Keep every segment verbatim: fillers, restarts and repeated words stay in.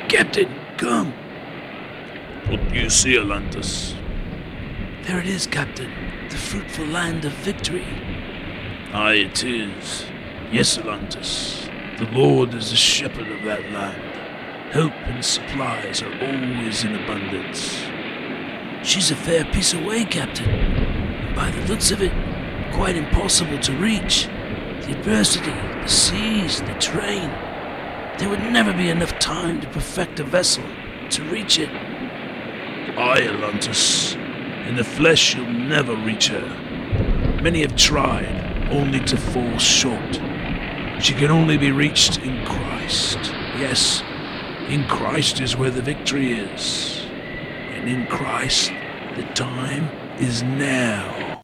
Captain, come. What do you see, Atlantis? There it is, Captain. The fruitful land of victory. Aye, it is. Yes, Atlantis. The Lord is the shepherd of that land. Help and supplies are always in abundance. She's a fair piece away, Captain. And by the looks of it, quite impossible to reach. The adversity, the seas, the terrain. There would never be enough time to perfect a vessel to reach it. Aye, Atlantis. In the flesh you'll never reach her. Many have tried, only to fall short. She can only be reached in Christ. Yes, in Christ is where the victory is. And in Christ, the time is now.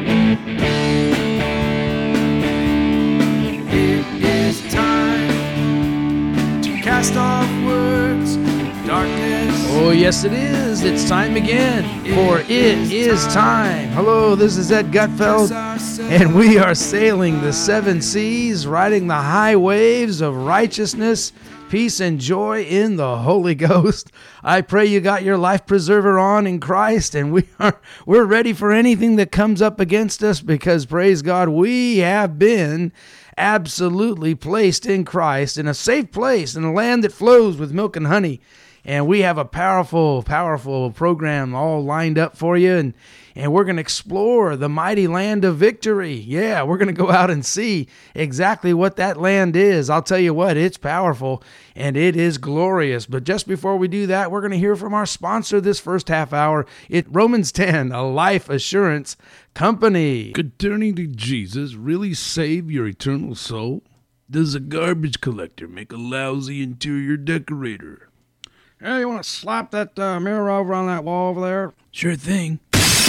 It is time to cast off works, darkness. Oh, yes, it is. It's time again, for it is time. Hello, this is Ed Gutfeld, and we are sailing the seven seas, riding the high waves of righteousness, peace, and joy in the Holy Ghost. I pray you got your life preserver on in Christ, and we are we're ready for anything that comes up against us, because, praise God, we have been absolutely placed in Christ in a safe place, in a land that flows with milk and honey. And we have a powerful, powerful program all lined up for you. And, and we're going to explore the mighty land of victory. Yeah, we're going to go out and see exactly what that land is. I'll tell you what, it's powerful and it is glorious. But just before we do that, we're going to hear from our sponsor this first half hour. It's Romans ten, a life assurance company. Could turning to Jesus really save your eternal soul? Does a garbage collector make a lousy interior decorator? Hey, you want to slap that uh, mirror over on that wall over there? Sure thing.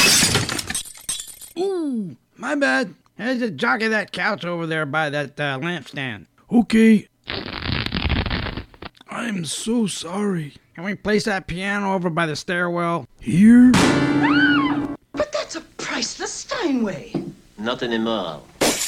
Ooh, my bad. Hey, just jockey that couch over there by that uh, lampstand. Okay. I'm so sorry. Can we place that piano over by the stairwell? Here? But that's a priceless Steinway. Not anymore.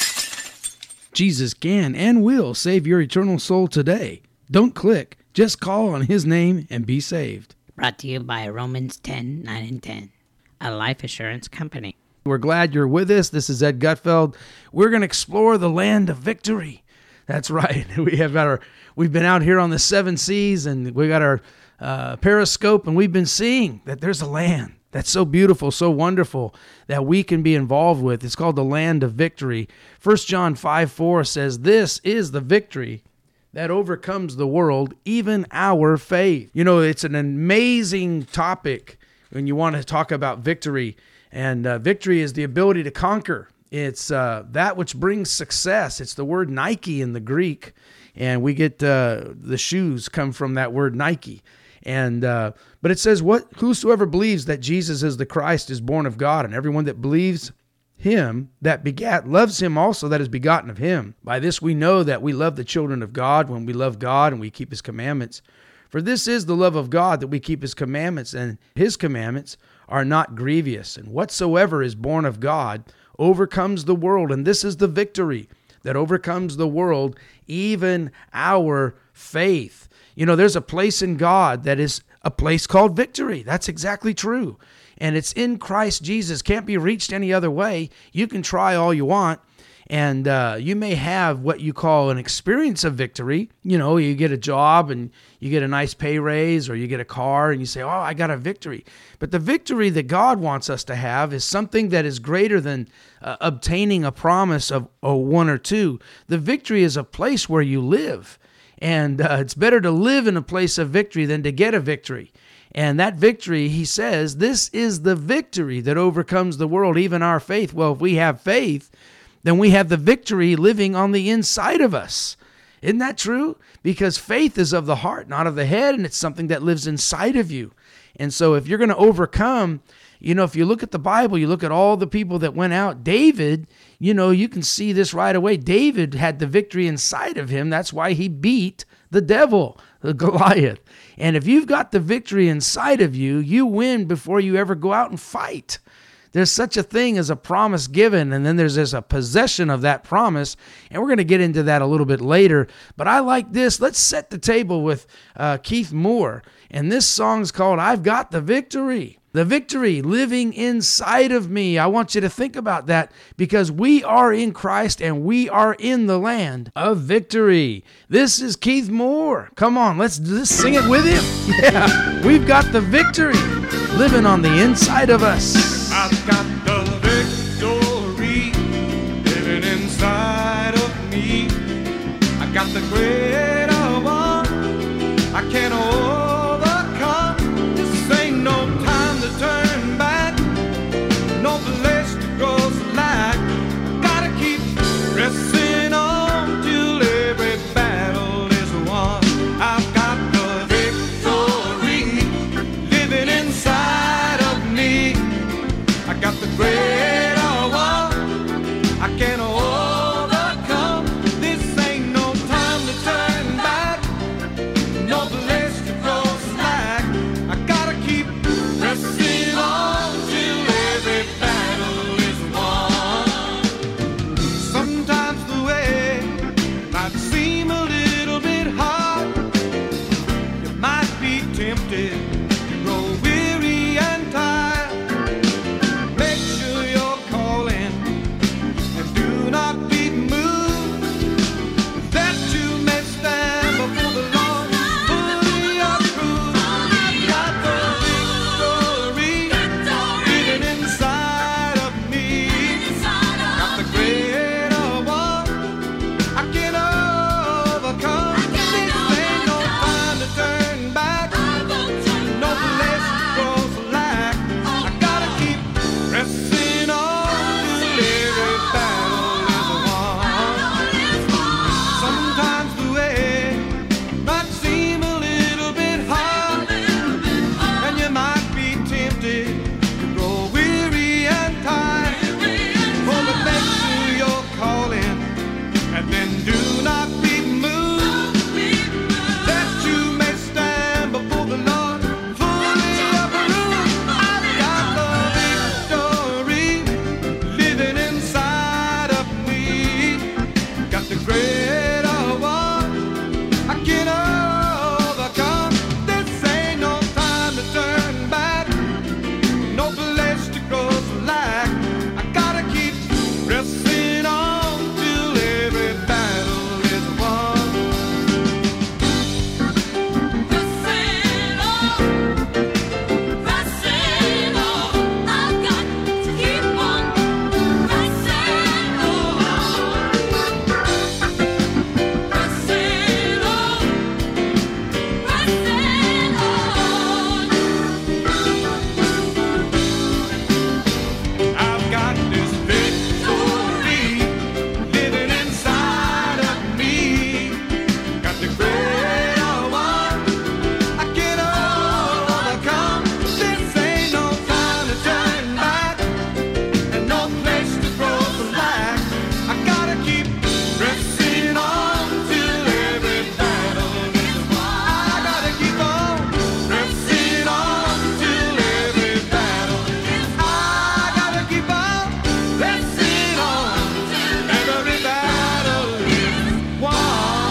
Jesus can and will save your eternal soul today. Don't click. Just call on his name and be saved. Brought to you by Romans ten, nine and ten, a life assurance company. We're glad you're with us. This is Ed Gutfeld. We're going to explore the land of victory. That's right. We have got our, we've been out here on the seven seas, and we got our uh, periscope, and we've been seeing that there's a land that's so beautiful, so wonderful, that we can be involved with. It's called the land of victory. First John five four says, "This is the victory that overcomes the world, even our faith." You know, it's an amazing topic when you want to talk about victory. And uh, victory is the ability to conquer. It's uh, that which brings success. It's the word Nike in the Greek. And we get uh, the shoes come from that word Nike. And uh, but it says, "What whosoever believes that Jesus is the Christ is born of God, and everyone that believes him that begat loves him also that is begotten of him. By this we know that we love the children of God, when we love God and we keep his commandments. For this is the love of God, that we keep his commandments, and his commandments are not grievous. And whatsoever is born of God overcomes the world. And this is the victory that overcomes the world, even our faith." You know, there's a place in God that is a place called victory. That's exactly true. And it's in Christ Jesus. Can't be reached any other way. You can try all you want, and uh, you may have what you call an experience of victory. You know, you get a job and you get a nice pay raise, or you get a car and you say, "Oh, I got a victory." But the victory that God wants us to have is something that is greater than uh, obtaining a promise of oh, one or two. The victory is a place where you live. And uh, it's better to live in a place of victory than to get a victory. And that victory, he says, this is the victory that overcomes the world, even our faith. Well, if we have faith, then we have the victory living on the inside of us. Isn't that true? Because faith is of the heart, not of the head, and it's something that lives inside of you. And so if you're going to overcome, you know, if you look at the Bible, you look at all the people that went out, David, you know, you can see this right away. David had the victory inside of him. That's why he beat the devil, the Goliath. And if you've got the victory inside of you, you win before you ever go out and fight. There's such a thing as a promise given, and then there's this a possession of that promise, and we're going to get into that a little bit later. But I like this. Let's set the table with uh, Keith Moore, and this song's called "I've Got the Victory." The victory living inside of me. I want you to think about that, because we are in Christ and we are in the land of victory. This is Keith Moore. Come on, let's just sing it with him. Yeah, we've got the victory living on the inside of us. I've got the victory living inside of me. I got the greater one I can't overcome. This ain't no time to turn back, no place to go slack. Gotta keep pressing on till every battle is won. I've got the victory living inside of me. I got the greater one I can't overcome. This ain't no time to turn back, no place to go slack. I gotta keep pressing on till every battle is won. Sometimes the way might seem a little bit hard. You might be tempted to grow weary and tired. Make sure you're calling and do not be moved, that you may stand before the Lord fully approved. I've got the victory living inside of me. Got the greater one I can overcome. This ain't no time to turn back, no place to go slack. I gotta keep pressing on till every battle is won. Sometimes the way might seem a little bit hard, and you might be tempted to grow weary and tired. Oh, but make sure you're calling and then do not be moved, that you may stand before the Lord fully approved. I've got the victory living inside of me. Got the greater one I can overcome. This ain't no time to turn back, no place to go slack. I gotta keep pressing on till every battle is won. Pressing on, pressing on. I've got to keep on pressing on, pressing on, pressing on. I've got this victory living inside of me. Got the greater one I can overcome. This ain't no time to turn back, and no place to grow slack. I gotta keep pressing on till every battle is won. I gotta keep on pressing on till every battle. I gotta keep on pressing on till every battle is won.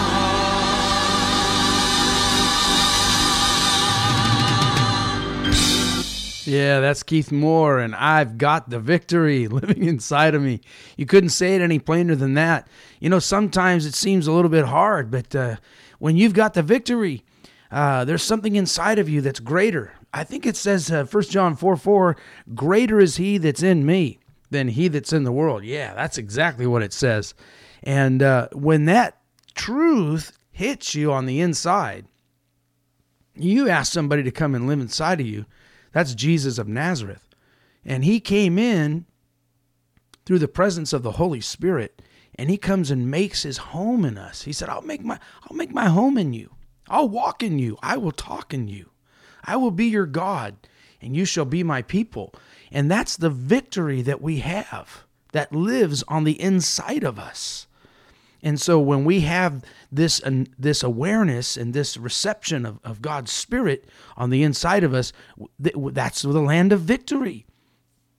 Yeah, that's Keith Moore, and I've got the victory living inside of me. You couldn't say it any plainer than that. You know, sometimes it seems a little bit hard, but uh, when you've got the victory, uh, there's something inside of you that's greater. I think it says, uh, First John four four, greater is he that's in me than he that's in the world. Yeah, that's exactly what it says. And uh, when that truth hits you on the inside, you ask somebody to come and live inside of you. That's Jesus of Nazareth. And he came in through the presence of the Holy Spirit, and he comes and makes his home in us. He said, I'll make my, I'll make my home in you. I'll walk in you. I will talk in you. I will be your God, and you shall be my people. And that's the victory that we have that lives on the inside of us. And so when we have this uh, this awareness and this reception of, of God's Spirit on the inside of us, th- that's the land of victory.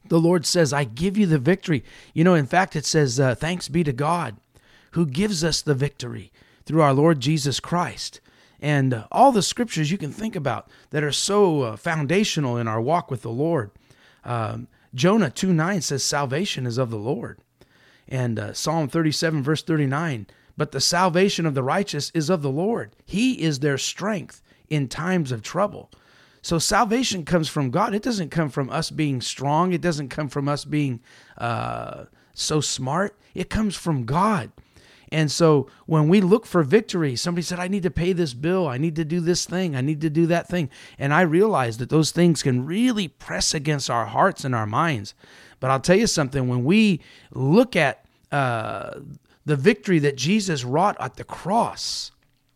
The Lord says, I give you the victory. You know, in fact, it says, uh, thanks be to God who gives us the victory through our Lord Jesus Christ. And uh, all the scriptures you can think about that are so uh, foundational in our walk with the Lord. Um, Jonah two nine says, salvation is of the Lord. And uh, Psalm thirty-seven, verse thirty-nine, but the salvation of the righteous is of the Lord. He is their strength in times of trouble. So salvation comes from God. It doesn't come from us being strong. It doesn't come from us being uh, so smart. It comes from God. And so when we look for victory, somebody said, I need to pay this bill. I need to do this thing. I need to do that thing. And I realize that those things can really press against our hearts and our minds. But I'll tell you something, when we look at uh, the victory that Jesus wrought at the cross,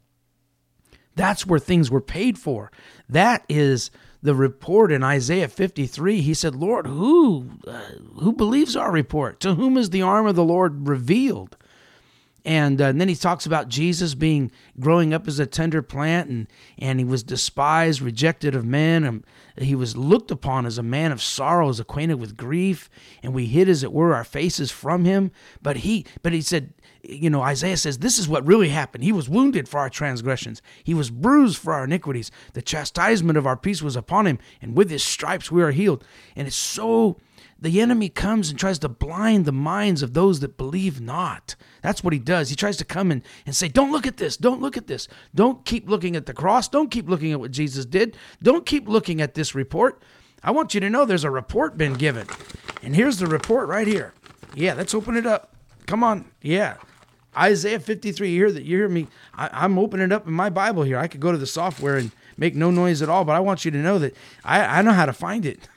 that's where things were paid for. That is the report in Isaiah fifty-three. He said, Lord, who, uh, who believes our report? To whom is the arm of the Lord revealed? And, uh, and then he talks about Jesus being growing up as a tender plant, and, and he was despised, rejected of men. And he was looked upon as a man of sorrows, acquainted with grief, and we hid, as it were, our faces from him. But he, but he said, you know, Isaiah says, this is what really happened. He was wounded for our transgressions. He was bruised for our iniquities. The chastisement of our peace was upon him, and with his stripes we are healed. And it's so... The enemy comes and tries to blind the minds of those that believe not. That's what he does. He tries to come in and say, don't look at this. Don't look at this. Don't keep looking at the cross. Don't keep looking at what Jesus did. Don't keep looking at this report. I want you to know there's a report been given. And here's the report right here. Yeah, let's open it up. Come on. Yeah. Isaiah fifty-three. You hear that? You hear me? I, I'm opening it up in my Bible here. I could go to the software and make no noise at all, but I want you to know that I, I know how to find it.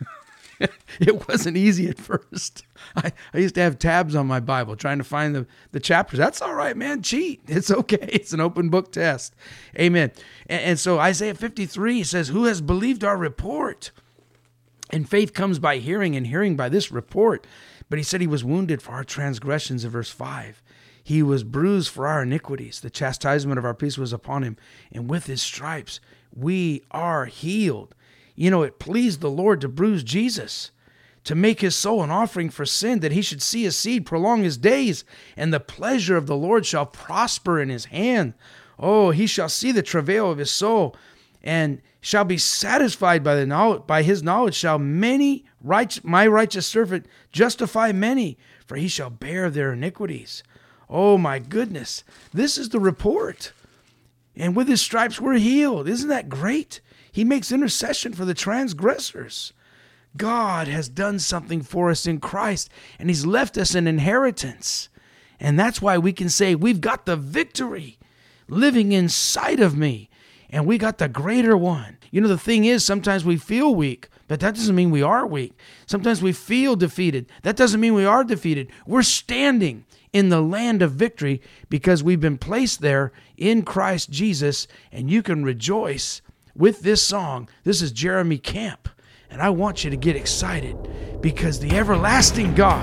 It wasn't easy at first. I, I used to have tabs on my Bible trying to find the, the chapters. That's all right, man. Cheat. It's okay. It's an open book test. Amen. And, and so Isaiah fifty-three says, who has believed our report? And faith comes by hearing, and hearing by this report. But he said he was wounded for our transgressions in verse five. He was bruised for our iniquities. The chastisement of our peace was upon him. And with his stripes, we are healed. You know, it pleased the Lord to bruise Jesus, to make his soul an offering for sin, that he should see his seed, prolong his days, and the pleasure of the Lord shall prosper in his hand. Oh, he shall see the travail of his soul, and shall be satisfied by the knowledge, by his knowledge shall many right, my righteous servant justify many, for he shall bear their iniquities. Oh my goodness, this is the report. And with his stripes we're healed. Isn't that great? He makes intercession for the transgressors. God has done something for us in Christ, and he's left us an inheritance. And that's why we can say we've got the victory living inside of me, and we got the greater one. You know, the thing is, sometimes we feel weak, but that doesn't mean we are weak. Sometimes we feel defeated. That doesn't mean we are defeated. We're standing in the land of victory because we've been placed there in Christ Jesus, and you can rejoice with this song. This is Jeremy Camp, and I want you to get excited because the everlasting God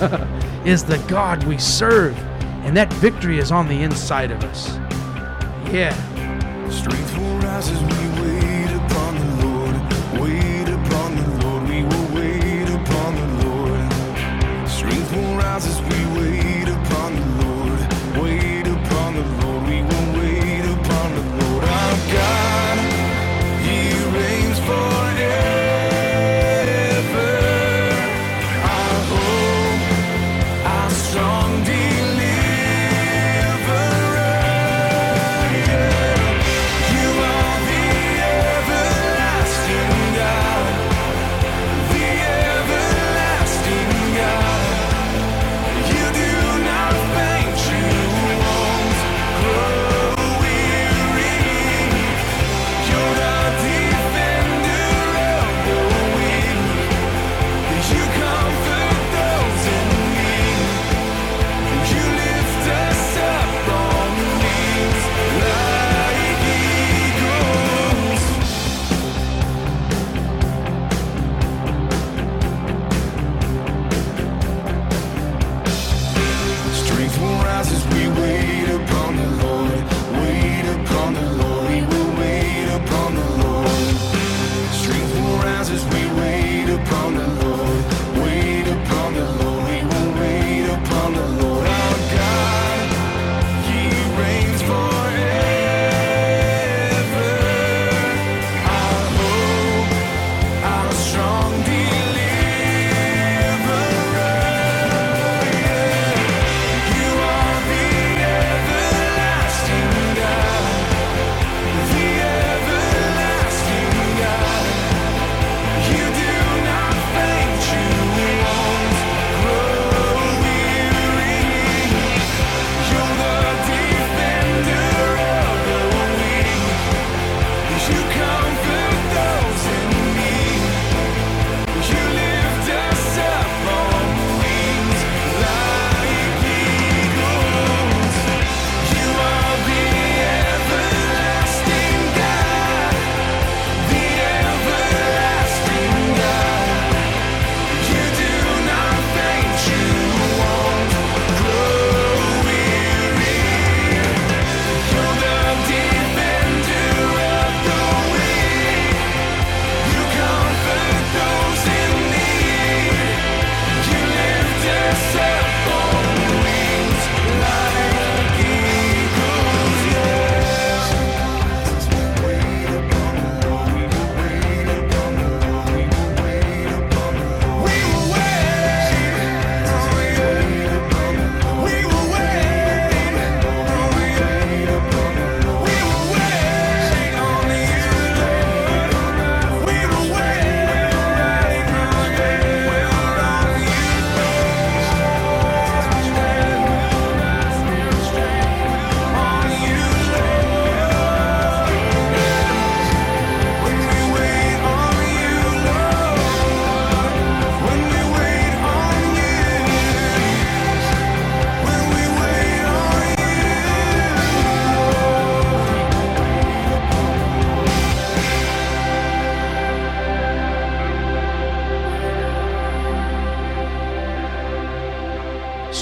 is the God we serve, and that victory is on the inside of us. Yeah. Strength will rise as we wait upon the Lord. Wait upon the Lord. We will wait upon the Lord. Strength will rise as we wait upon the Lord. Wait upon the Lord. We will wait upon the Lord. Our God, he reigns forever. Our hope, our strong deliverer. Yeah. You are the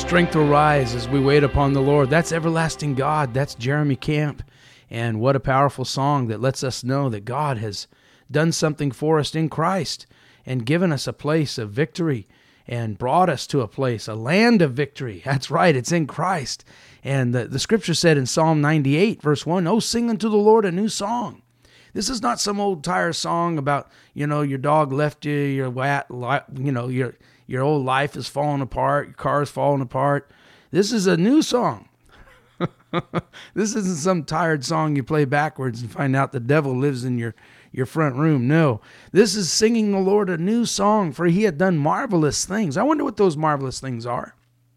Strength will rise as we wait upon the Lord. That's Everlasting God. That's Jeremy Camp. And what a powerful song that lets us know that God has done something for us in Christ and given us a place of victory and brought us to a place, a land of victory. That's right, it's in Christ. And the, the scripture said in Psalm ninety-eight, verse one, "Oh, sing unto the Lord a new song." This is not some old tired song about, you know, your dog left you, your wat, you know, your your old life is falling apart, your car is falling apart. This is a new song. This isn't some tired song you play backwards and find out the devil lives in your, your front room. No, this is singing the Lord a new song, for he had done marvelous things. I wonder what those marvelous things are.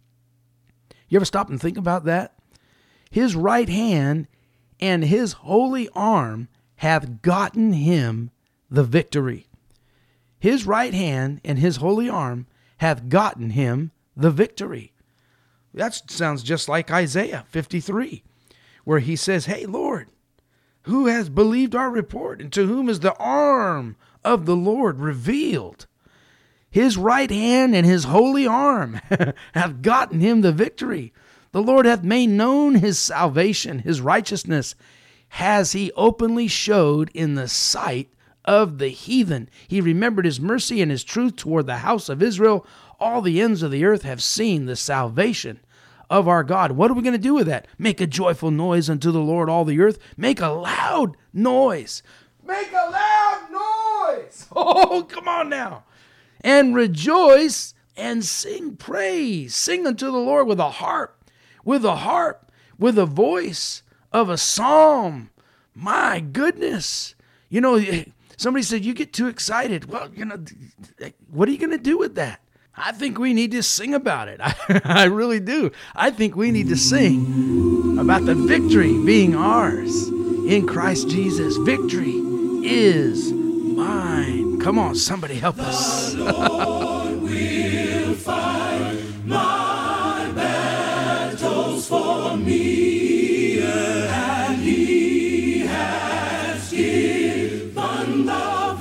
You ever stop and think about that? His right hand and his holy arm hath gotten him the victory. His right hand and his holy arm hath gotten him the victory. That sounds just like Isaiah fifty-three, where he says, "Hey, Lord, who has believed our report, and to whom is the arm of the Lord revealed? His right hand and his holy arm have gotten him the victory. The Lord hath made known his salvation, his righteousness has he openly showed in the sight of the heathen. He remembered his mercy and his truth toward the house of Israel. All the ends of the earth have seen the salvation of our God." What are we going to do with that? Make a joyful noise unto the Lord, all the earth. Make a loud noise. Make a loud noise. Oh, come on now. And rejoice and sing praise. Sing unto the Lord with a harp, with a harp, with a voice of a psalm. My goodness. You know, somebody said, you get too excited. Well, you know, what are you going to do with that? I think we need to sing about it. I, I really do. I think we need to sing about the victory being ours in Christ Jesus. Victory is mine. Come on, somebody help us. The Lord will fight my battles for me, and he has given the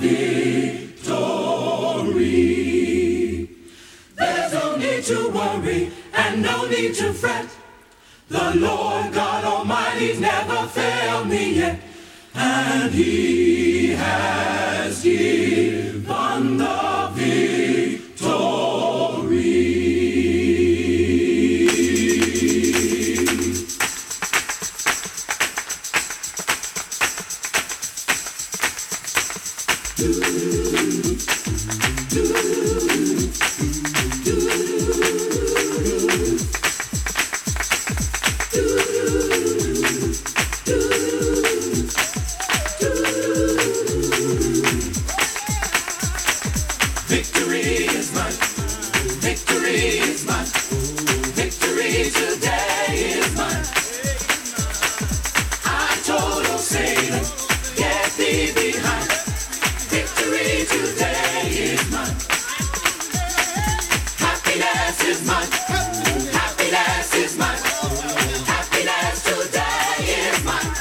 victory. There's no need to worry and no need to fret. The Lord God Almighty's never failed me yet, and he has given the victory. Victory is mine. Victory is mine. Victory today is mine. I told old Satan, get thee behind. Victory today is mine. Happiness is mine. Happiness is mine. Happiness today is mine.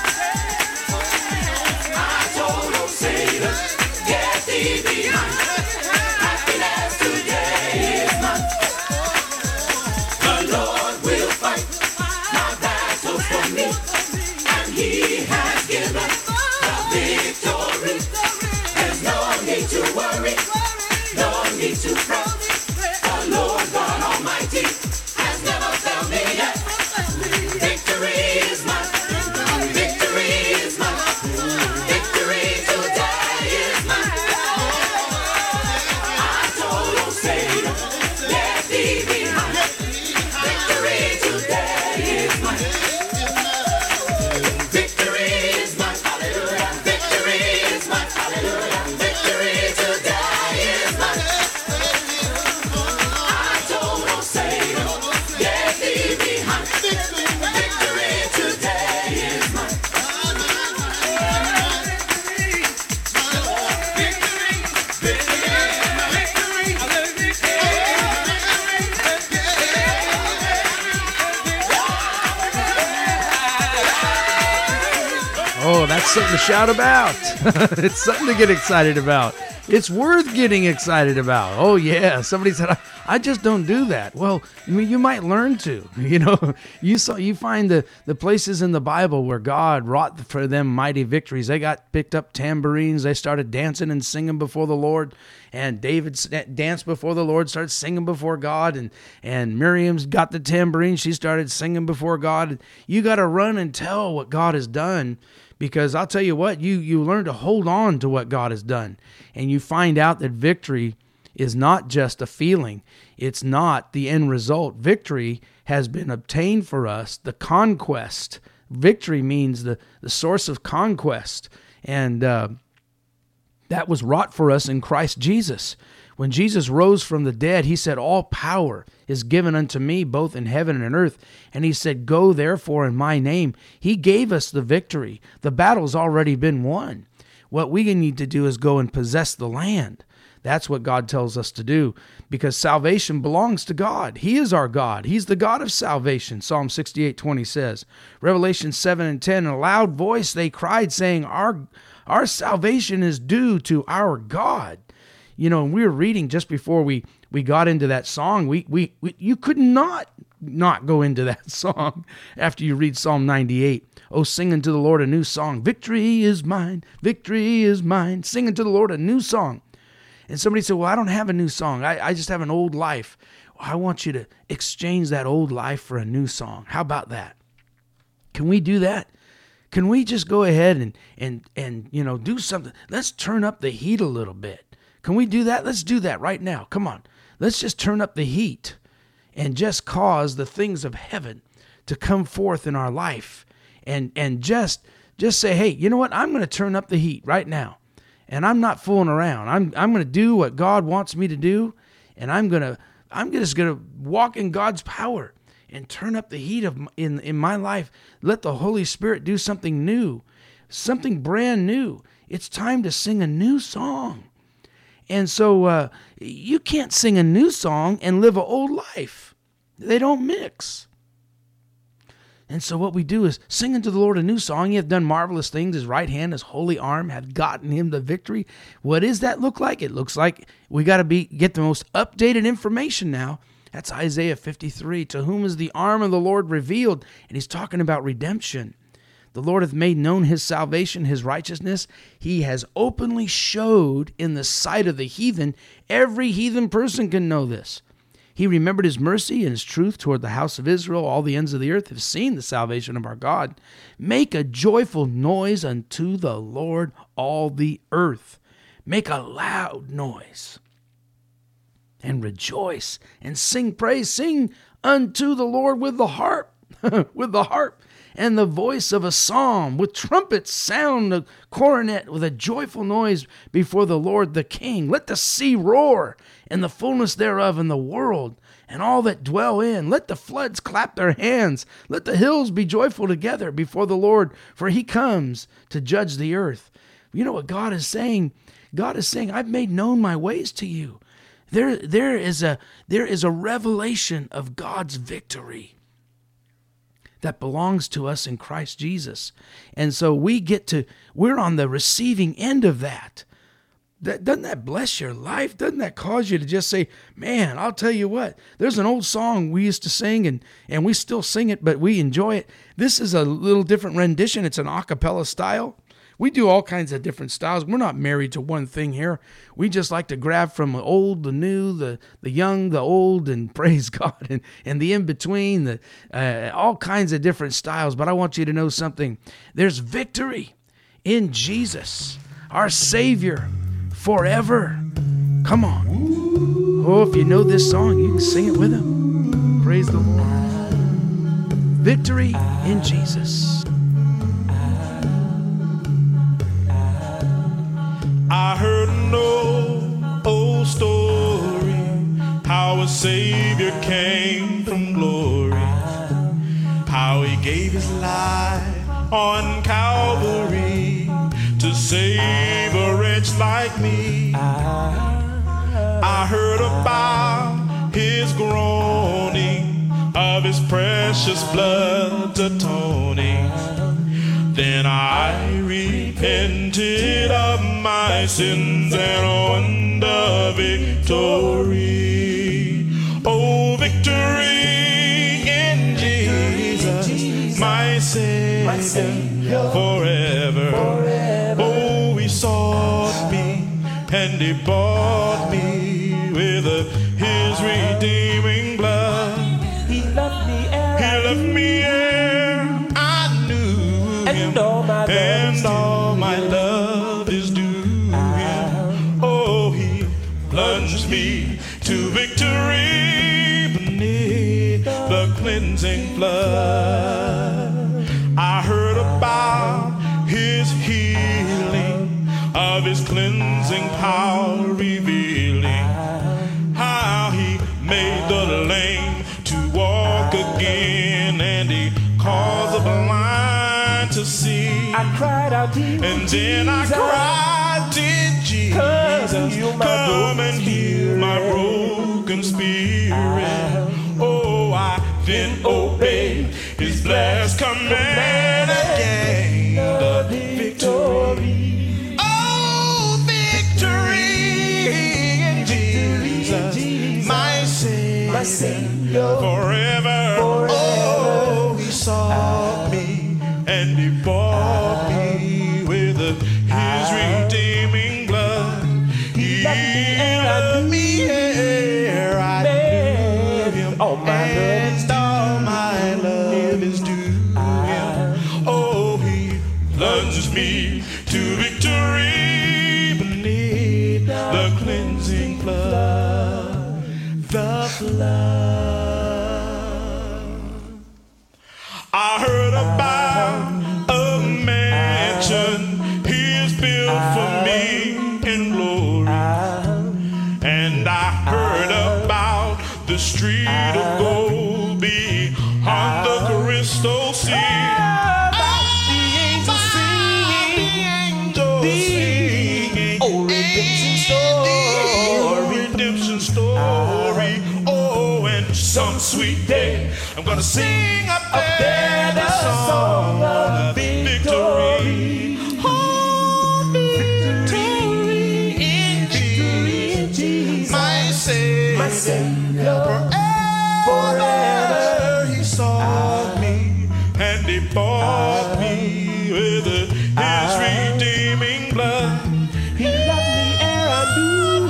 I told old Satan, get thee behind. Happiness today is mine. The Lord will fight my battles for me, and he has given the victory. There's no need to worry, no need to fret. The Lord God Almighty has never failed me yet. Victory is mine. Victory is mine. Victory today is mine. I told old Satan, get thee behind. Victory today is mine. Victory is mine. Hallelujah. Victory is mine. Hallelujah. Victory today is mine. I told old Satan, get thee behind. Victory today is mine. Oh, that's something to shout about. It's something to get excited about. It's worth getting excited about. Oh, yeah. Somebody said, I, I just don't do that. Well, I mean, you might learn to. You know, you saw you find the the places in the Bible where God wrought for them mighty victories. They got picked up tambourines. They started dancing and singing before the Lord. And David danced before the Lord, started singing before God. And and Miriam's got the tambourine. She started singing before God. You got to run and tell what God has done. Because I'll tell you what, you you learn to hold on to what God has done. And you find out that victory is not just a feeling. It's not the end result. Victory has been obtained for us, the conquest. Victory means the, the source of conquest. And uh, that was wrought for us in Christ Jesus. When Jesus rose from the dead, he said, all power is given unto me, both in heaven and earth. And he said, go therefore in my name. He gave us the victory. The battle's already been won. What we need to do is go and possess the land. That's what God tells us to do, because salvation belongs to God. He is our God. He's the God of salvation. Psalm sixty-eight twenty says. Revelation seven and ten, in a loud voice they cried, saying, our, our salvation is due to our God. You know, and we were reading just before we, we got into that song. We, we we you could not not go into that song after you read Psalm ninety-eight. Oh, sing unto the Lord a new song. Victory is mine. Victory is mine. Sing unto the Lord a new song. And somebody said, well, I don't have a new song. I, I just have an old life. Well, I want you to exchange that old life for a new song. How about that? Can we do that? Can we just go ahead and, and, and you know, do something? Let's turn up the heat a little bit. Can we do that? Let's do that right now. Come on. Let's just turn up the heat and just cause the things of heaven to come forth in our life. And and just just say, hey, you know what? I'm going to turn up the heat right now. And I'm not fooling around. I'm I'm going to do what God wants me to do. And I'm going to I'm just going to walk in God's power and turn up the heat of in in my life. Let the Holy Spirit do something new, something brand new. It's time to sing a new song. And so uh, you can't sing a new song and live an old life. They don't mix. And so what we do is sing unto the Lord a new song. He hath done marvelous things. His right hand, his holy arm hath gotten him the victory. What does that look like? It looks like we got to be get the most updated information now. That's Isaiah fifty-three. To whom is the arm of the Lord revealed? And he's talking about redemption. The Lord hath made known his salvation, his righteousness. He has openly showed in the sight of the heathen. Every heathen person can know this. He remembered his mercy and his truth toward the house of Israel. All the ends of the earth have seen the salvation of our God. Make a joyful noise unto the Lord, all the earth. Make a loud noise and rejoice and sing praise. Sing unto the Lord with the harp, with the harp. And the voice of a psalm, with trumpets sound a coronet, with a joyful noise before the Lord the King. Let the sea roar, and the fullness thereof, and the world, and all that dwell in. Let the floods clap their hands. Let the hills be joyful together before the Lord, for he comes to judge the earth. You know what God is saying? God is saying, I've made known my ways to you. There, there is a, there is a revelation of God's victory that belongs to us in Christ Jesus. And so we get to, we're on the receiving end of that. That doesn't that bless your life? Doesn't that cause you to just say, man, I'll tell you what, there's an old song we used to sing and, and we still sing it, but we enjoy it. This is a little different rendition. It's an a cappella style. We do all kinds of different styles. We're not married to one thing here. We just like to grab from the old, the new, the, the young, the old, and praise God, and, and the in-between, the uh, all kinds of different styles. But I want you to know something. There's victory in Jesus, our Savior, forever. Come on. Oh, if you know this song, you can sing it with him. Praise the Lord. Victory in Jesus. I heard an old, old story, how a Savior came from glory, how he gave his life on Calvary to save a wretch like me. I heard about his groaning, of his precious blood's atoning. Then I repented of my sins and won the victory. forever. Oh, he sought me and he bought me with uh, his redeeming blood. He loved me ere He I left knew, me ere I knew and him, all my love and is all due my him. love is due him. Oh, he plunged me to victory beneath the cleansing flood. I heard about his healing, of his cleansing power revealing how he made the lame to walk again, and he caused the blind to see. I cried out, dear And then I Jesus, cried, did Jesus heal my come broken and heal my spirit. broken spirit? Oh, I then obeyed his blessed command and gained the victory. Oh, victory in Jesus, my Savior, forever. Oh, he sought me and he bought me with his redeeming blood. He loved me ere I knew him, all my and all my love is due him. Oh, he plunges me to victory beneath the cleansing flood, the flood. I heard about a mansion he has built for me in glory, and I heard about the street of gold beyond the crystal sea. the angels singing, oh, redemption story. Redemption story. Oh, and some sweet day I'm gonna sing up there the song of victory. Oh, victory in Jesus, my Savior. Forever he sought me and he bought me with his redeeming blood. He loved me ere I knew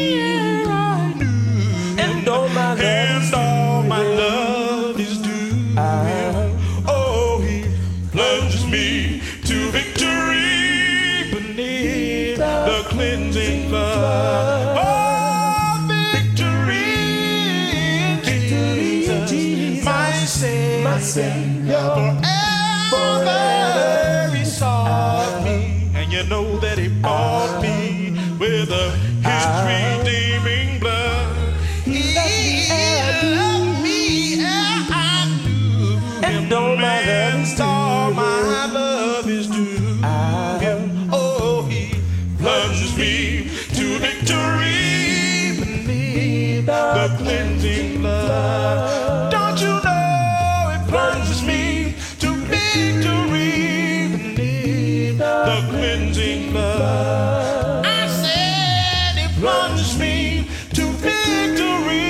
him, and all my love And all my love is due him. Oh, he plunges me to victory beneath the cleansing flood. Oh, victory in Jesus, my Savior. Forever he sought me, and you know that he bought me with uh, his redeeming blood. He loved me ere I knew him, and all my love is and all due my him. love is due him. Oh, he plunges me to victory beneath the cleansing blood. Don't you know it plunges me to victory beneath the cleansing blood? I said it plunges me to victory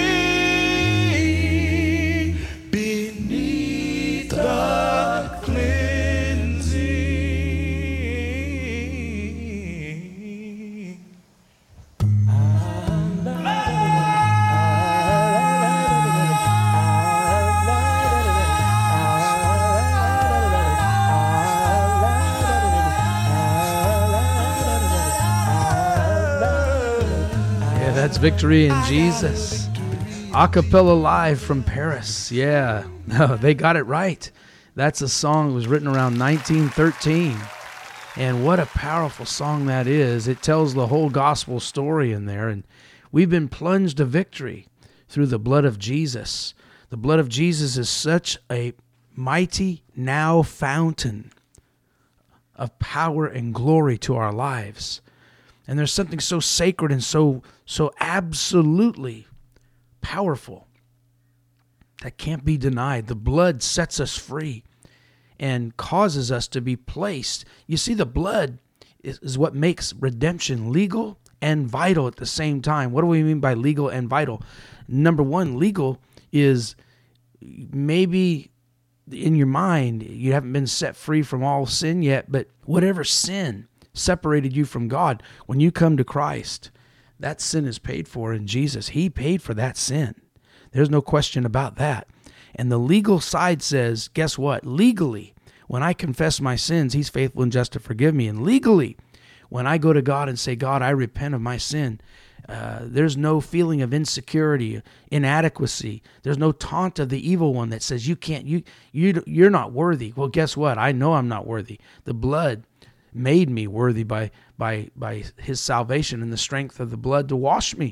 beneath the cleansing. Yeah, that's Victory in Jesus. Acapella live from Paris. Yeah, no, they got it right. That's a song that was written around nineteen thirteen. And what a powerful song that is. It tells the whole gospel story in there. And we've been plunged to victory through the blood of Jesus. The blood of Jesus is such a mighty now fountain of power and glory to our lives. And there's something so sacred and so so absolutely powerful that can't be denied. The blood sets us free and causes us to be placed. You see, the blood is, is what makes redemption legal and vital at the same time. What do we mean by legal and vital? Number one, legal is maybe in your mind, you haven't been set free from all sin yet, but whatever sin separated you from God, when you come to Christ, that sin is paid for in Jesus. He paid for that sin. There's no question about that. And the legal side says, guess what? Legally, when I confess my sins, he's faithful and just to forgive me. And legally, when I go to God and say, God, I repent of my sin, uh, there's no feeling of insecurity, inadequacy. There's no taunt of the evil one that says, you can't, you, you, you're not worthy. Well, guess what? I know I'm not worthy. The blood made me worthy by, by, by his salvation and the strength of the blood to wash me.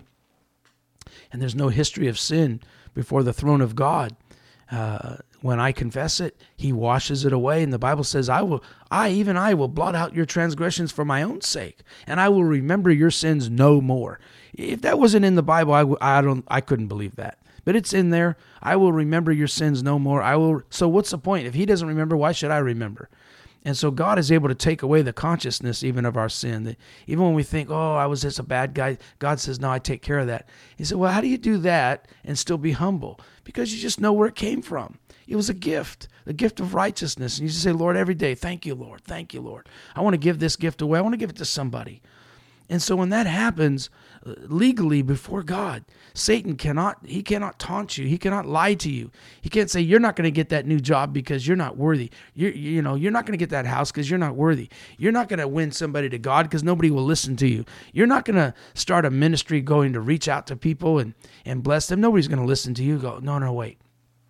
And there's no history of sin before the throne of God. Uh, when I confess it, he washes it away. And the Bible says, I will, I, even I will blot out your transgressions for my own sake, and I will remember your sins no more. If that wasn't in the Bible, I, w- I don't, I couldn't believe that, but it's in there. I will remember your sins no more. I will. So what's the point? If he doesn't remember, why should I remember? And so God is able to take away the consciousness even of our sin. That even when we think, oh, I was just a bad guy, God says, no, I take care of that. He said, well, how do you do that and still be humble? Because you just know where it came from. It was a gift, the gift of righteousness. And you just say, Lord, every day, thank you, Lord. Thank you, Lord. I want to give this gift away. I want to give it to somebody. And so when that happens legally before God, Satan cannot, he cannot taunt you. He cannot lie to you. He can't say, you're not going to get that new job because you're not worthy. You're, you know, you're not going to get that house because you're not worthy. You're not going to win somebody to God because nobody will listen to you. You're not going to start a ministry going to reach out to people and, and bless them. Nobody's going to listen to you. Go, no, no, wait.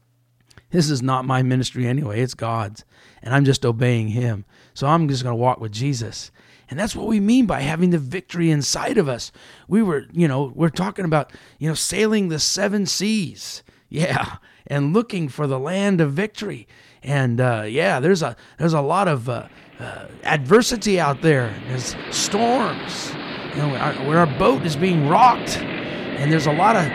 This is not my ministry anyway. It's God's. And I'm just obeying him. So I'm just going to walk with Jesus. And that's what we mean by having the victory inside of us. We were, you know, we're talking about, you know, sailing the seven seas. Yeah. And looking for the land of victory. And uh, yeah, there's a there's a lot of uh, uh, adversity out there. There's storms. You know, our, where our boat is being rocked. And there's a lot of,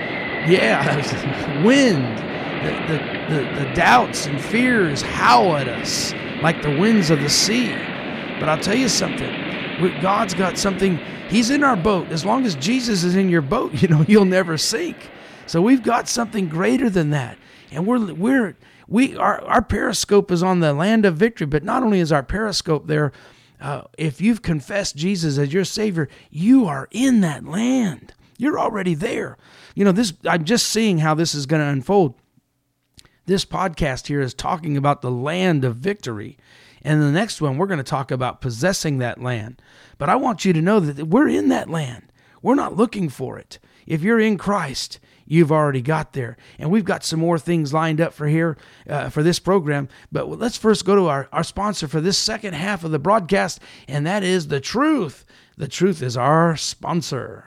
yeah, wind. The, the, the, the doubts and fears howl at us like the winds of the sea. But I'll tell you something. God's got something. He's in our boat. As long as Jesus is in your boat, you know, you'll never sink. So we've got something greater than that. And we're we're we our our periscope is on the land of victory. But not only is our periscope there, uh, if you've confessed Jesus as your Savior, you are in that land. You're already there. You know, this. I'm just seeing how this is going to unfold. This podcast here is talking about the land of victory. And the next one, we're going to talk about possessing that land. But I want you to know that we're in that land. We're not looking for it. If you're in Christ, you've already got there. And we've got some more things lined up for here, uh, for this program. But let's first go to our, our sponsor for this second half of the broadcast, and that is The Truth. The Truth is our sponsor.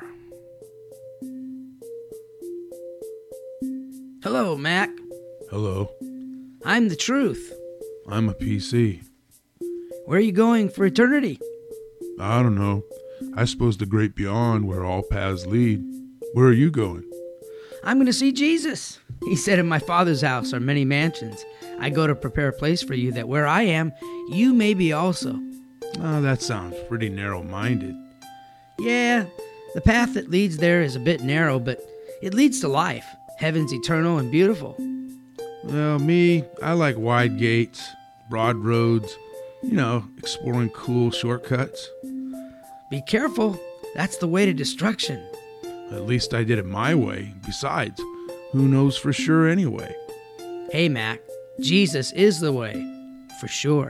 Hello, Mac. Hello. I'm The Truth. I'm a P C. Where are you going for eternity? I don't know. I suppose the great beyond where all paths lead. Where are you going? I'm going to see Jesus. He said, in my Father's house are many mansions. I go to prepare a place for you, that where I am, you may be also. Oh, that sounds pretty narrow-minded. Yeah, the path that leads there is a bit narrow, but it leads to life. Heaven's eternal and beautiful. Well, me, I like wide gates, broad roads, you know, exploring cool shortcuts. Be careful. That's the way to destruction. At least I did it my way. Besides, who knows for sure anyway? Hey, Mac, Jesus is the way, for sure.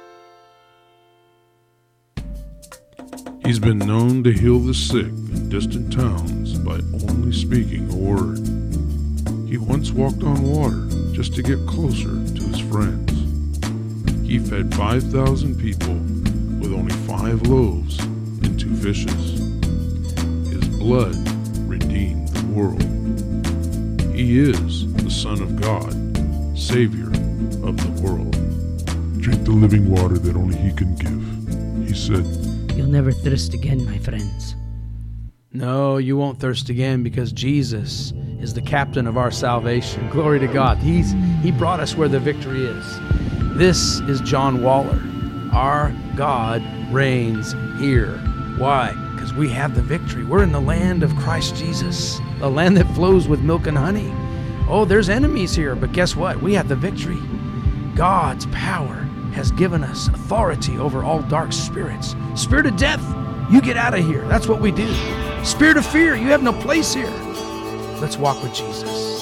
He's been known to heal the sick in distant towns by only speaking a word. He once walked on water just to get closer to his friends. He fed five thousand people with only five loaves and two fishes. His blood redeemed the world. He is the Son of God, Savior of the world. Drink the living water that only He can give, He said. You'll never thirst again, my friends. No, you won't thirst again, because Jesus is the captain of our salvation. Glory to God. He's He brought us where the victory is. This is John Waller. Our God reigns here. Why? Because we have the victory. We're in the land of Christ Jesus, the land that flows with milk and honey. Oh, there's enemies here, but guess what? We have the victory. God's power has given us authority over all dark spirits. Spirit of death, you get out of here. That's what we do. Spirit of fear, you have no place here. Let's walk with Jesus.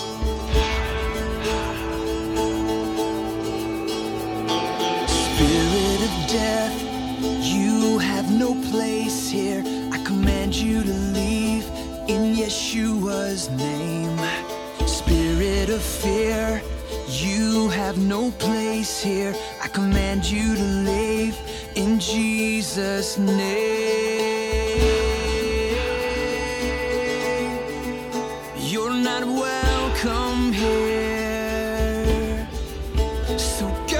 Spirit of death, you have no place here. I command you to leave in Yeshua's name. Spirit of fear, you have no place here. I command you to leave in Jesus' name. You're not welcome here. So go.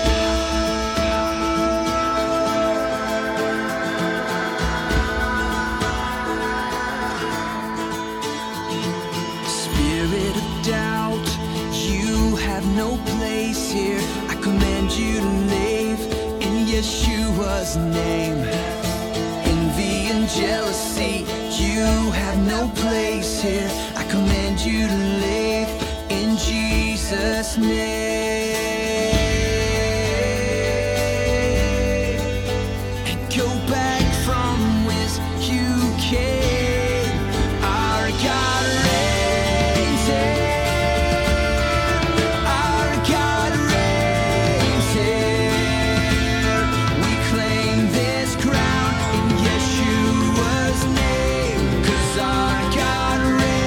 Spirit of doubt, you have no place here. I command you to leave in Yeshua's name. Envy and jealousy, you have no place here. I command you to leave in Jesus' name. And go back from whence you came. Our God reigns here. Our God reigns here. We claim this crown in Yeshua's name. 'Cause our God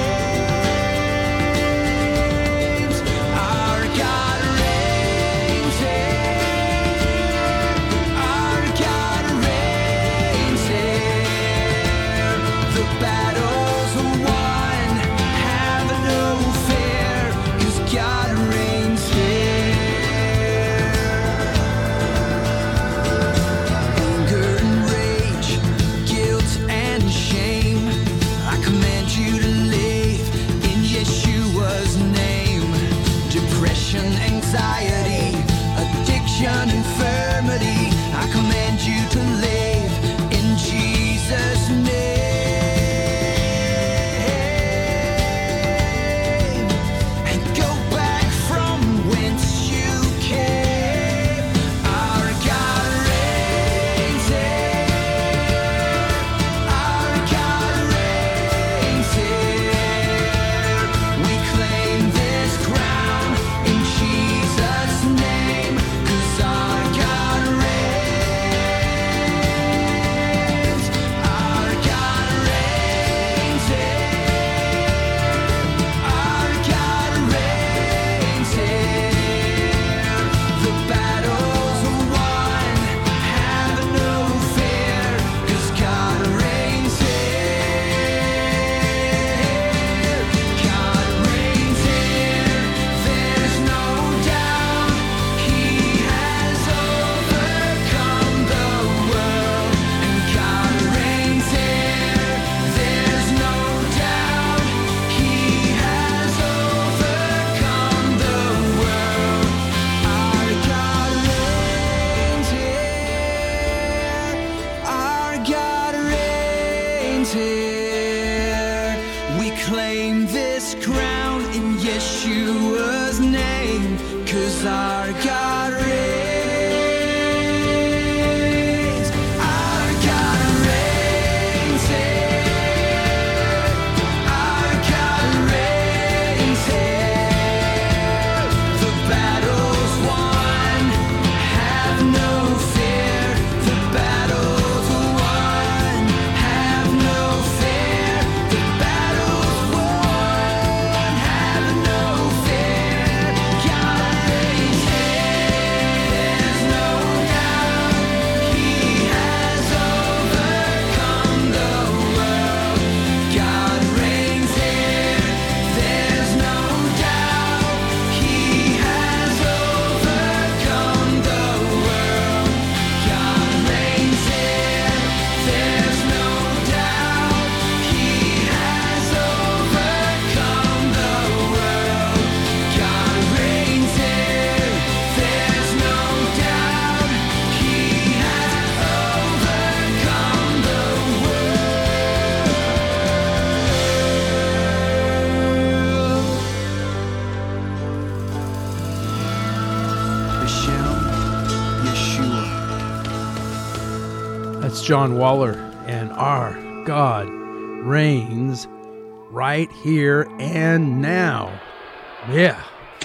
reigns. Our God reigns here. Our God reigns here. The battles are won. Have no fear. 'Cause God reigns here. Anger and rage, guilt and shame, I command you to leave in Yeshua's name. Depression, anxiety, addiction, infirmity, I command you to leave in Jesus' name. And go back from whence you came. Our God reigns here. Our God reigns here. We claim this crown in Jesus' name. 'Cause our God reigns. Our God reigns here. Our God reigns here. The battles are won. Have no fear. 'Cause God reigns here. God reigns here. There's no doubt. He has overcome the world. And God reigns here. There's no doubt. He has overcome the world. Our God reigns here. Our God reigns here. We claim this crown in Yeshua's name. 'Cause our God reigns. Our God reigns here. Our God reigns here. The battle's won. Have no fear. The battle's won. Have no fear. The battle's won. Have no fear. God reigns here. That's John Waller, and our God reigns right here and now. Yeah.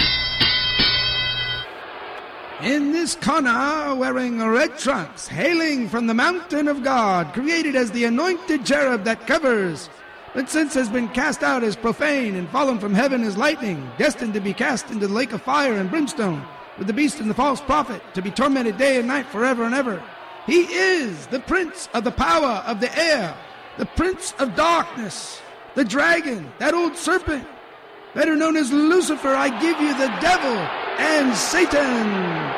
In this corner, wearing red trunks, hailing from the mountain of God, created as the anointed cherub that covers, but since has been cast out as profane and fallen from heaven as lightning, destined to be cast into the lake of fire and brimstone, with the beast and the false prophet, to be tormented day and night forever and ever. He is the prince of the power of the air, the prince of darkness, the dragon, that old serpent, better known as Lucifer. I give you the devil and Satan.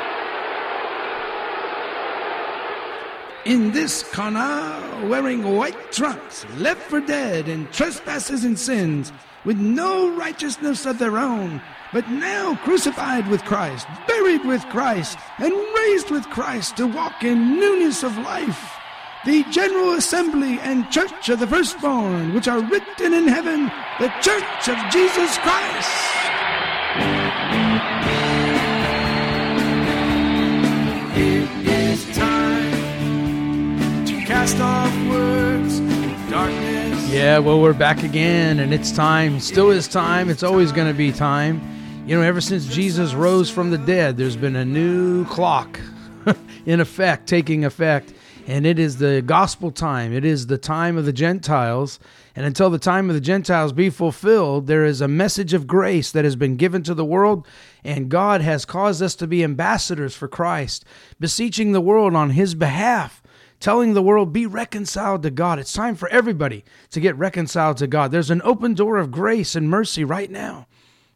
In this corner, wearing white trunks, left for dead in trespasses and sins, with no righteousness of their own, but now crucified with Christ, buried with Christ, and raised with Christ to walk in newness of life. The General Assembly and Church of the Firstborn, which are written in heaven, the Church of Jesus Christ. It is time to cast off words, darkness. Yeah, well, we're back again, and it's time. Still is time. It's always going to be time. You know, ever since Jesus rose from the dead, there's been a new clock in effect, taking effect. And it is the gospel time. It is the time of the Gentiles. And until the time of the Gentiles be fulfilled, there is a message of grace that has been given to the world. And God has caused us to be ambassadors for Christ, beseeching the world on his behalf, telling the world, be reconciled to God. It's time for everybody to get reconciled to God. There's an open door of grace and mercy right now.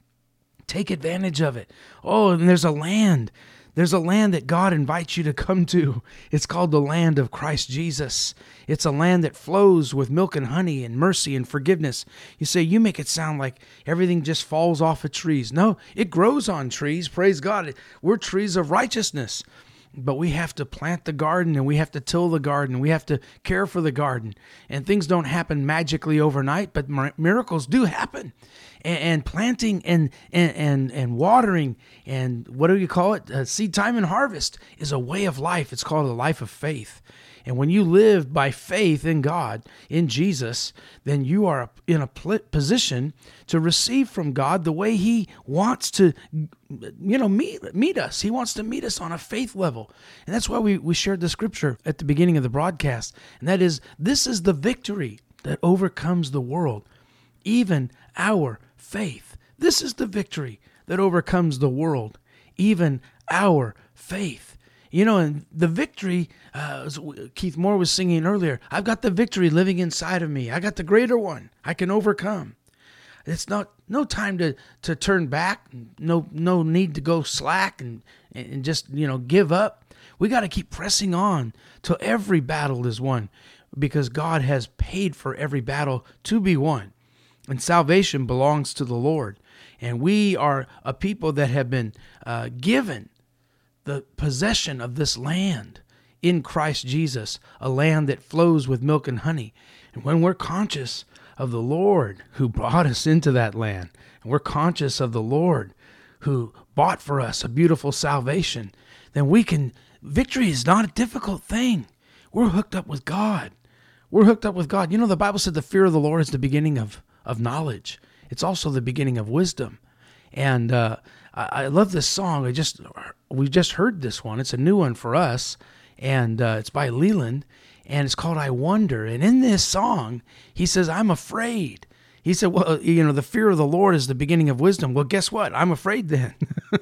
Take advantage of it. Oh, and there's a land. There's a land that God invites you to come to. It's called the land of Christ Jesus. It's a land that flows with milk and honey and mercy and forgiveness. You say, you make it sound like everything just falls off of trees. No, it grows on trees. Praise God. We're trees of righteousness. But we have to plant the garden, and we have to till the garden. We have to care for the garden. And things don't happen magically overnight, but miracles do happen. And, and planting and, and and and watering and what do you call it? Uh, seed time and harvest is a way of life. It's called a life of faith. And when you live by faith in God, in Jesus, then you are in a position to receive from God the way he wants to, you know, meet, meet us. He wants to meet us on a faith level. And that's why we, we shared the scripture at the beginning of the broadcast. And that is, this is the victory that overcomes the world, even our faith. This is the victory that overcomes the world, even our faith. You know, and the victory, uh, Keith Moore was singing earlier, I've got the victory living inside of me. I got the greater one. I can overcome. It's not no time to, to turn back, no no need to go slack and, and just, you know, give up. We got to keep pressing on till every battle is won, because God has paid for every battle to be won. And salvation belongs to the Lord. And we are a people that have been uh, given the possession of this land in Christ Jesus, a land that flows with milk and honey. And when we're conscious of the Lord who brought us into that land, and we're conscious of the Lord who bought for us a beautiful salvation, then we can, victory is not a difficult thing. We're hooked up with God. We're hooked up with God. You know, the Bible said the fear of the Lord is the beginning of, of knowledge. It's also the beginning of wisdom. And uh, I, I love this song. I just we just heard this one. It's a new one for us, and uh, it's by Leland, and it's called "I Wonder." And in this song, he says, "I'm afraid." He said, "Well, you know, the fear of the Lord is the beginning of wisdom." Well, guess what? I'm afraid then.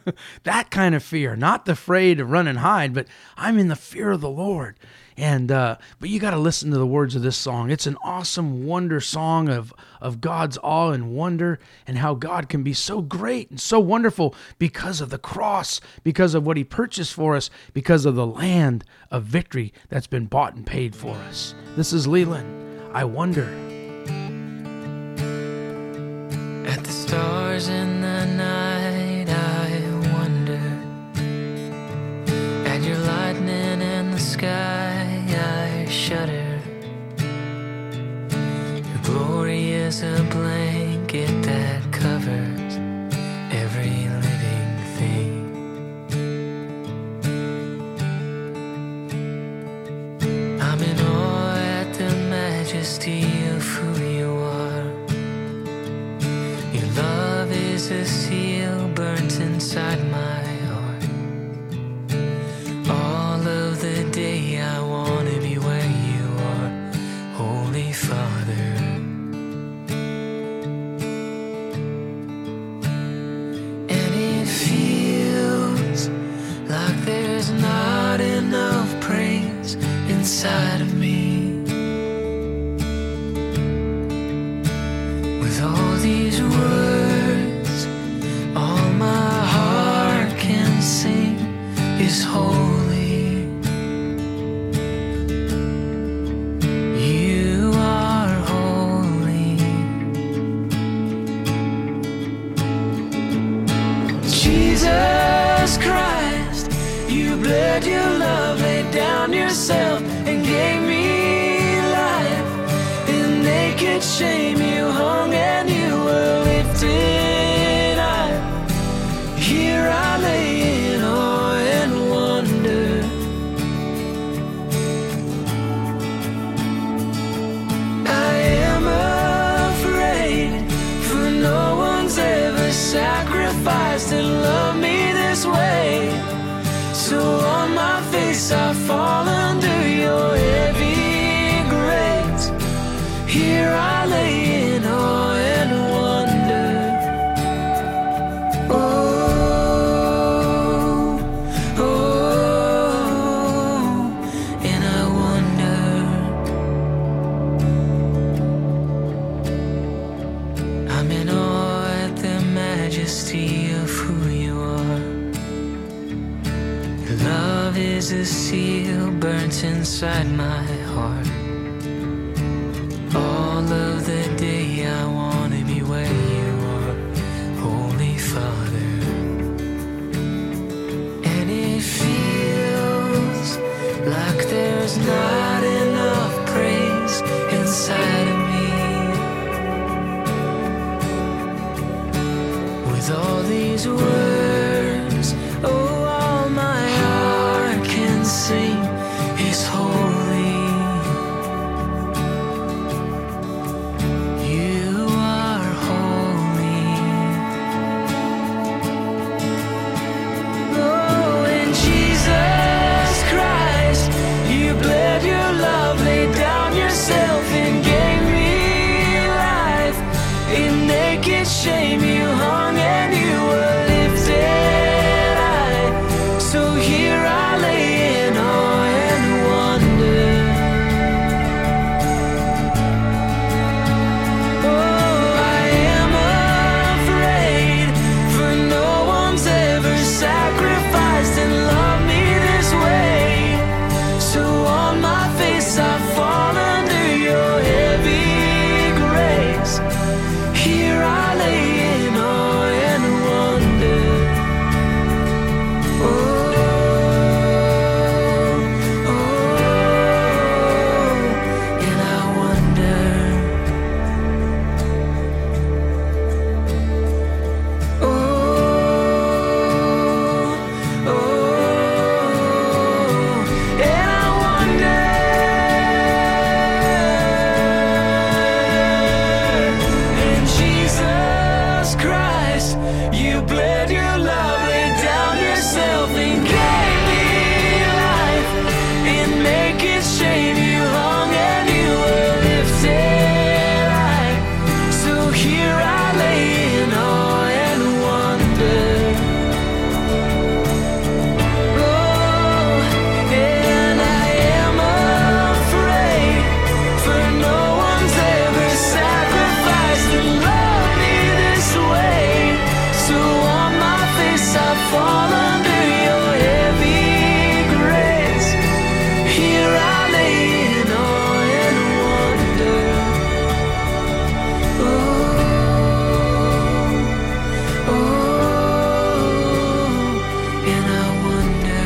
That kind of fear, not the afraid to run and hide, but I'm in the fear of the Lord. And uh, but you got to listen to the words of this song. It's an awesome wonder song of, of God's awe and wonder, and how God can be so great and so wonderful because of the cross, because of what he purchased for us, because of the land of victory that's been bought and paid for us. This is Leland. I Wonder. At the stars in the night, I wonder. At your lightning in the sky, I shudder. Your glory is a blanket that covers every living thing. majesty of who you are. Your love is a seal burnt inside my heart. All of the day I want to be where you are, Holy Father. And it feels like there's not enough praise inside of me. With all these words, all my heart can sing is holy. You are holy. Jesus Christ, you bled your love, laid down yourself and gave me life. In naked shame you hung and you were lifted high. Here I lay in awe and wonder. I am afraid, for no one's ever sacrificed and loved me this way. So on my face I fall under your heavy grace. Here I lay in awe and wonder. Oh, oh, and I wonder. I'm in awe at the majesty of who you are. Your love is a seal burnt inside my heart. All of the day I want to be where you are, Holy Father. And it feels like there's not enough praise inside of me. With all these words, oh, all my heart can sing is holy. You are holy. Oh, in Jesus Christ, you bled your love, laid down yourself and gave me life. In naked shame you hung and you were lifted high. So here I lay in awe and wonder. Oh, I am afraid, for no one's ever sacrificed and loved me this way. So on my face I fall under your heavy grace. Here I lay in awe and wonder. Oh, oh, and I wonder. Oh, oh, and I wonder. In Jesus Christ, you bled your love, laid down yourself and gave me life. In naked shame you hung and you were lifted high. So here I lay in awe and wonder. Oh, and I am afraid, for no one's ever sacrificed and loved me this way. So on my face I fall under your heavy grace. Here I lay in awe and wonder. Oh, oh, and I wonder.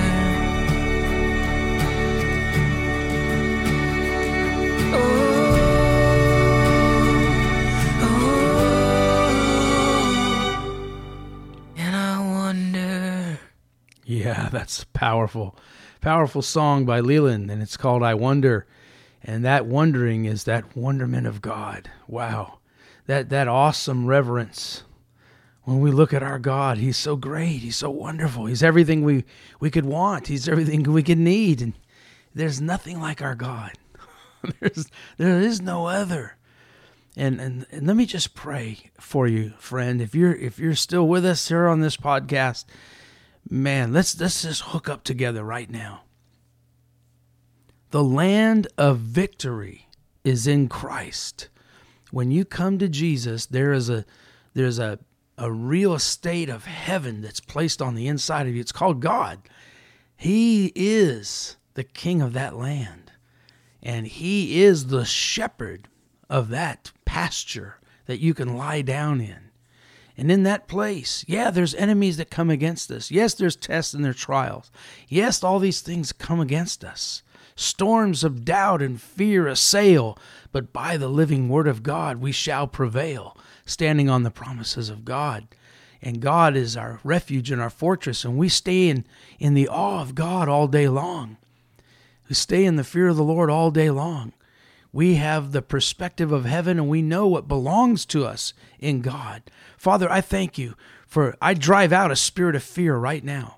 Oh, oh, and I wonder. Yeah, that's powerful. Powerful song by Leland, and it's called I Wonder. And that wondering is that wonderment of God. Wow. That that awesome reverence. When we look at our God, He's so great. He's so wonderful. He's everything we, we could want. He's everything we could need. And there's nothing like our God. There's, there is no other. And, and and let me just pray for you, friend. If you're if you're still with us here on this podcast, man, let's let's just hook up together right now. The land of victory is in Christ. When you come to Jesus, there is a there's a a real estate of heaven that's placed on the inside of you. It's called God. He is the king of that land. And He is the shepherd of that pasture that you can lie down in. And in that place, yeah, there's enemies that come against us. Yes, there's tests and there's trials. Yes, all these things come against us. Storms of doubt and fear assail, but by the living word of God we shall prevail, standing on the promises of God. And God is our refuge and our fortress, and we stay in, in the awe of God all day long. We stay in the fear of the Lord all day long. We have the perspective of heaven, and we know what belongs to us in God. Father, I thank you for, I drive out a spirit of fear right now.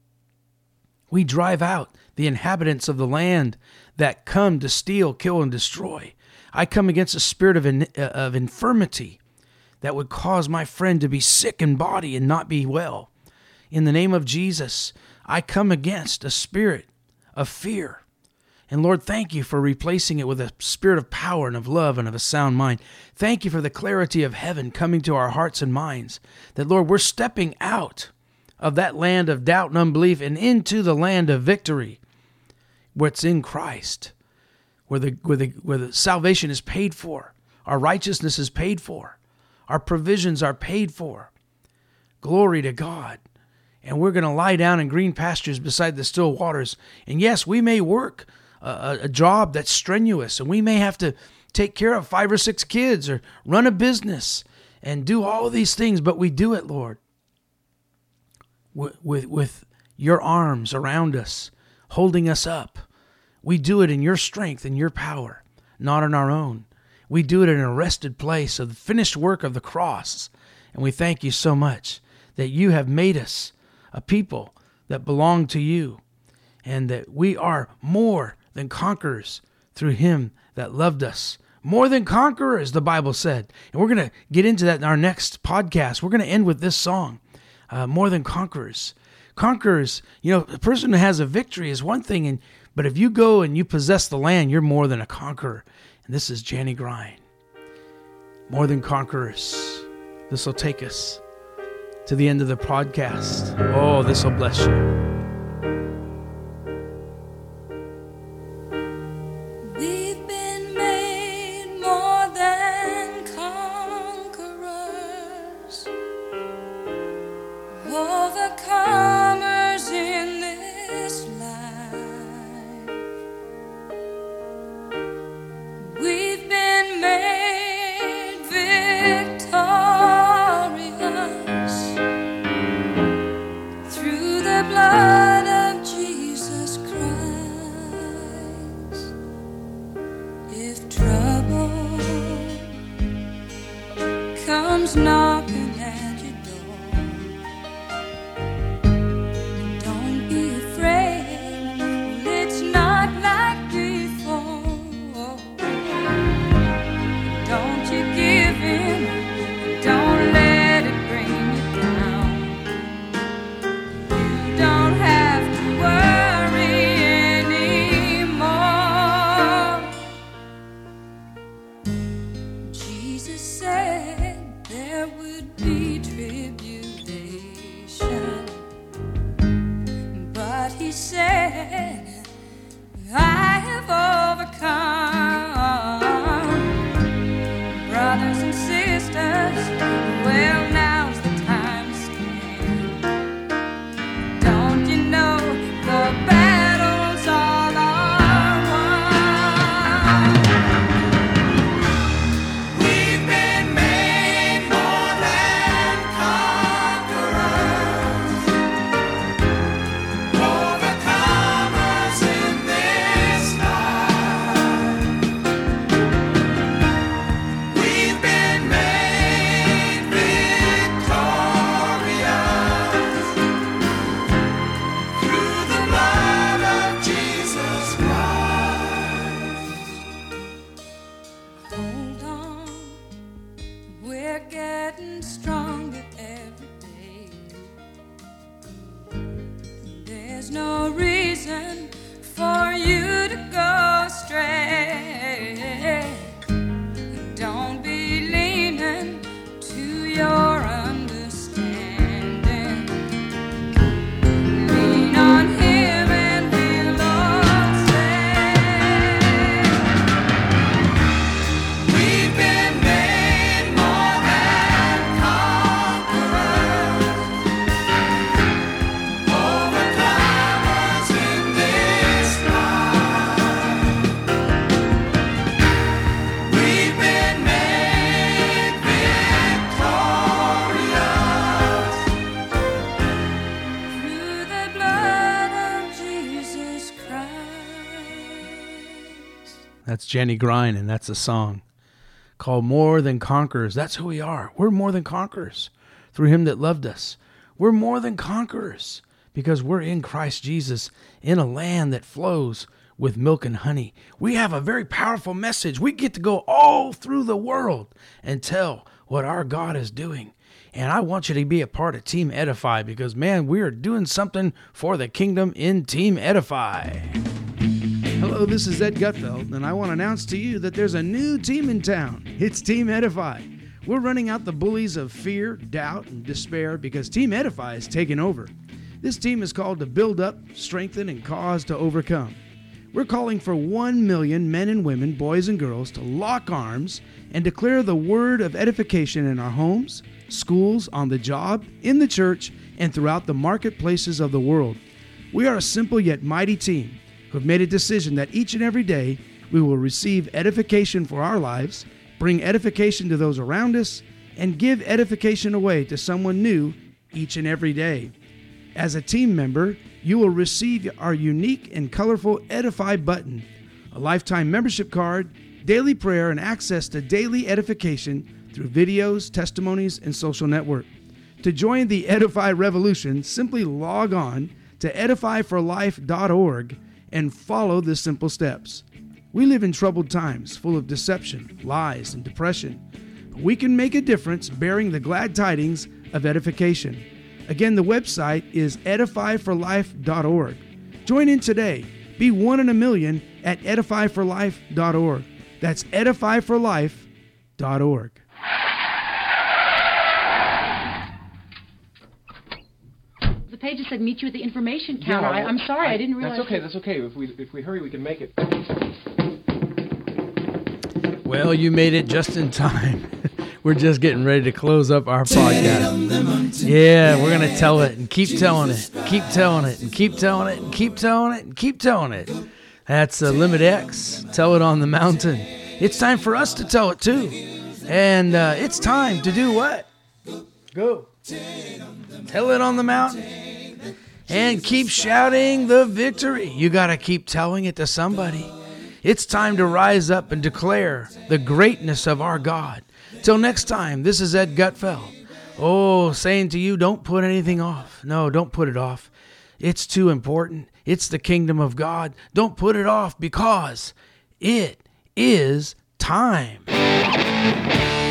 We drive out the inhabitants of the land that come to steal, kill, and destroy. I come against a spirit of, in, uh, of infirmity that would cause my friend to be sick in body and not be well. In the name of Jesus, I come against a spirit of fear. And Lord, thank you for replacing it with a spirit of power and of love and of a sound mind. Thank you for the clarity of heaven coming to our hearts and minds. That, Lord, we're stepping out of that land of doubt and unbelief and into the land of victory, what's in Christ, where the, where the, where the salvation is paid for, our righteousness is paid for, our provisions are paid for. Glory to God. And we're going to lie down in green pastures beside the still waters. And yes, we may work a, a job that's strenuous, and we may have to take care of five or six kids or run a business and do all these things, but we do it, Lord, with, with, with your arms around us, holding us up. We do it in your strength and your power, not in our own. We do it in a rested place of the finished work of the cross. And we thank you so much that you have made us a people that belong to you, and that we are more than conquerors through Him that loved us. More than conquerors, the Bible said. And we're going to get into that in our next podcast. We're going to end with this song, uh, More Than Conquerors. Conquerors, you know, a person who has a victory is one thing, and but if you go and you possess the land, you're more than a conqueror. And this is Janny Grind. More Than Conquerors. This will take us to the end of the podcast. Oh, this will bless you. We've been made more than conquerors, overcomers in this life. We've been made victorious through the blood of Jesus Christ. If trouble comes knocking at your door, don't be afraid. Well, it's not like before. Don't you give in. Don't let it bring you down. You don't have to worry anymore. Jesus said there would That's Jenny Grine, and that's a song called More Than Conquerors. That's who we are. We're more than conquerors through him that loved us. We're more than conquerors because we're in Christ Jesus in a land that flows with milk and honey. We have a very powerful message. We get to go all through the world and tell what our God is doing. And I want you to be a part of Team Edify because, man, we are doing something for the kingdom in Team Edify. Hello, this is Ed Gutfeld, and I want to announce to you that there's a new team in town. It's Team Edify. We're running out the bullies of fear, doubt, and despair because Team Edify is taking over. This team is called to build up, strengthen, and cause to overcome. We're calling for one million men and women, boys and girls, to lock arms and declare the word of edification in our homes, schools, on the job, in the church, and throughout the marketplaces of the world. We are a simple yet mighty team who have made a decision that each and every day we will receive edification for our lives, bring edification to those around us, and give edification away to someone new each and every day. As a team member, you will receive our unique and colorful Edify button, a lifetime membership card, daily prayer, and access to daily edification through videos, testimonies, and social network. To join the Edify revolution, simply log on to edify for life dot org and follow the simple steps. We live in troubled times full of deception, lies, and depression. But we can make a difference bearing the glad tidings of edification. Again, the website is edify for life dot org. Join in today. Be one in a million at edify for life dot org. That's edify for life dot org. The page said meet you at the information counter. Yeah, I, I'm sorry, I, I didn't realize. That's okay. That's okay. If we if we hurry, we can make it. Well, you made it just in time. We're just getting ready to close up our podcast. Yeah, we're going to tell it and keep telling it, keep telling it and keep telling it and keep telling it and keep telling it. That's uh, Limit X. Tell it on the mountain. It's time for us to tell it too. And uh, it's time to do what? Go. Tell it on the mountain. And keep shouting the victory. You got to keep telling it to somebody. It's time to rise up and declare the greatness of our God. Till next time, this is Ed Gutfeld. Oh, saying to you, don't put anything off. No, don't put it off. It's too important. It's the kingdom of God. Don't put it off because it is time.